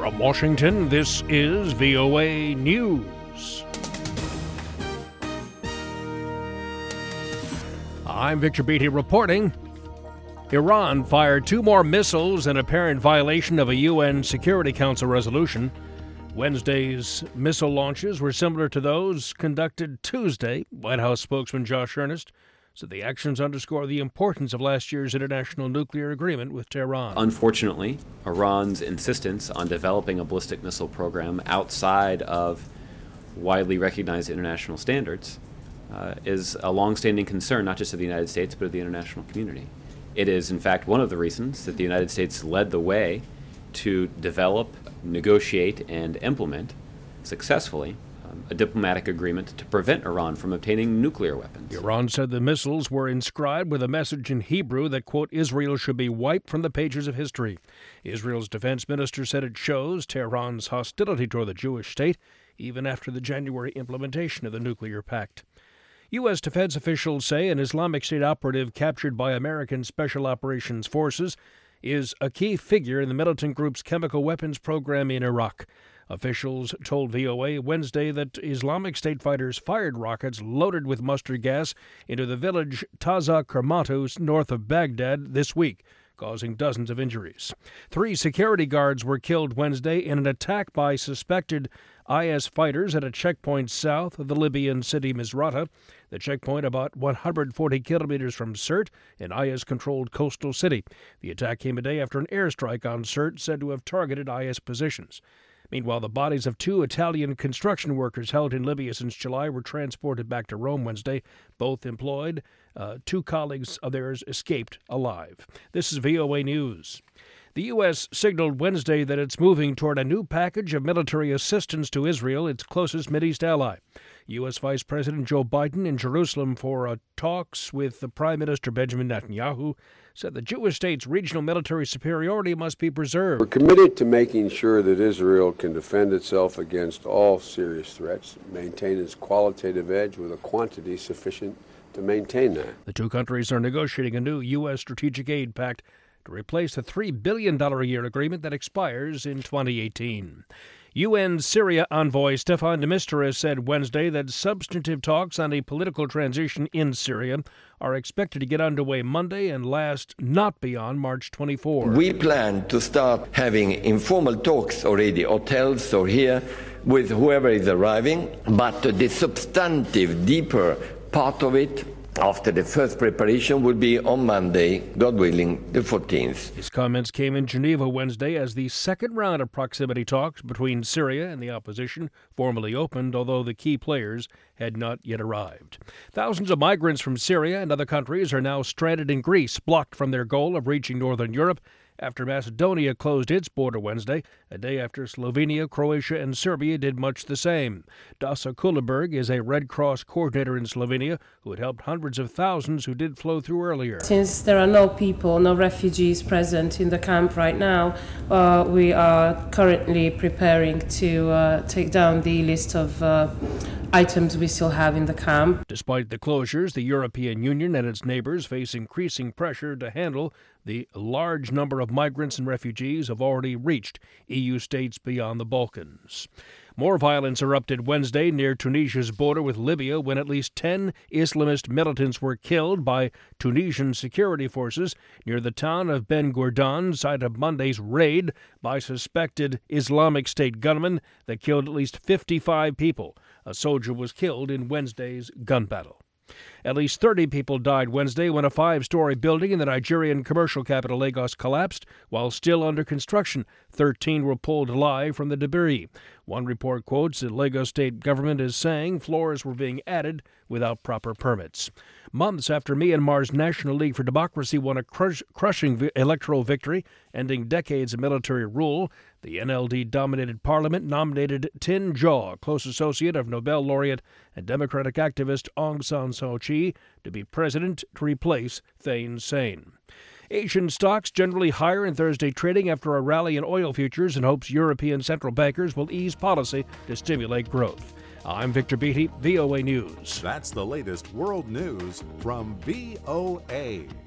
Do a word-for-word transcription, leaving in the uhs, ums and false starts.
From Washington, this is V O A News. I'm Victor Beatty reporting. Iran fired two more missiles in apparent violation of a U N Security Council resolution. Wednesday's missile launches were similar to those conducted Tuesday. White House spokesman Josh Earnest said the actions underscore the importance of last year's international nuclear agreement with Tehran. Unfortunately, Iran's insistence on developing a ballistic missile program outside of widely recognized international standards uh, is a longstanding concern, not just of the United States, but of the international community. It is, in fact, one of the reasons that the United States led the way to develop, negotiate, and implement successfully um, a diplomatic agreement to prevent Iran from obtaining nuclear weapons. Iran said the missiles were inscribed with a message in Hebrew that, quote, Israel should be wiped from the pages of history. Israel's defense minister said it shows Tehran's hostility toward the Jewish state, even after the January implementation of the nuclear pact. U S defense officials say an Islamic State operative captured by American Special Operations Forces is a key figure in the militant group's chemical weapons program in Iraq. Officials told V O A Wednesday that Islamic State fighters fired rockets loaded with mustard gas into the village Taza Kermatus north of Baghdad this week, causing dozens of injuries. Three security guards were killed Wednesday in an attack by suspected I S fighters at a checkpoint south of the Libyan city Misrata, the checkpoint about one hundred forty kilometers from Sirte, an I S-controlled coastal city. The attack came a day after an airstrike on Sirte said to have targeted I S positions. Meanwhile, the bodies of two Italian construction workers held in Libya since July were transported back to Rome Wednesday. Both employed. Uh, two colleagues of theirs escaped alive. This is V O A News. The U S signaled Wednesday that it's moving toward a new package of military assistance to Israel, its closest Mideast ally. U S. Vice President Joe Biden in Jerusalem for uh, talks with the Prime Minister Benjamin Netanyahu said the Jewish state's regional military superiority must be preserved. We're committed to making sure that Israel can defend itself against all serious threats, maintain its qualitative edge with a quantity sufficient to maintain that. The two countries are negotiating a new U S strategic aid pact to replace the three billion dollars a year agreement that expires in twenty eighteen. U N Syria envoy Staffan de Mistura said Wednesday that substantive talks on a political transition in Syria are expected to get underway Monday and last not beyond March twenty-fourth. We plan to start having informal talks already, hotels or here, with whoever is arriving, but the substantive, deeper part of it, after the first preparation, will be on Monday, God willing, the fourteenth. His comments came in Geneva Wednesday as the second round of proximity talks between Syria and the opposition formally opened, although the key players had not yet arrived. Thousands of migrants from Syria and other countries are now stranded in Greece, blocked from their goal of reaching northern Europe after Macedonia closed its border Wednesday, a day after Slovenia, Croatia, and Serbia did much the same. Dasa Kuleberg is a Red Cross coordinator in Slovenia who had helped hundreds of thousands who did flow through earlier. Since there are no people, no refugees present in the camp right now, uh, we are currently preparing to uh, take down the list of uh, items we still have in the camp. Despite the closures, the European Union and its neighbors face increasing pressure to handle the large number of migrants and refugees have already reached E U states beyond the Balkans. More violence erupted Wednesday near Tunisia's border with Libya when at least ten Islamist militants were killed by Tunisian security forces near the town of Ben Gourdan, site of Monday's raid by suspected Islamic State gunmen that killed at least fifty-five people. A soldier was killed in Wednesday's gun battle. At least thirty people died Wednesday when a five-story building in the Nigerian commercial capital Lagos collapsed while still under construction. Thirteen were pulled alive from the debris. One report quotes the Lagos state government as saying floors were being added without proper permits. Months after Myanmar's National League for Democracy won a crush- crushing vi- electoral victory, ending decades of military rule, the N L D-dominated parliament nominated Tin Jaw, close associate of Nobel laureate and Democratic activist Aung San Suu Kyi, to be president to replace Thein Sein. Asian stocks generally higher in Thursday trading after a rally in oil futures in hopes European central bankers will ease policy to stimulate growth. I'm Victor Beatty, V O A News. That's the latest world news from V O A.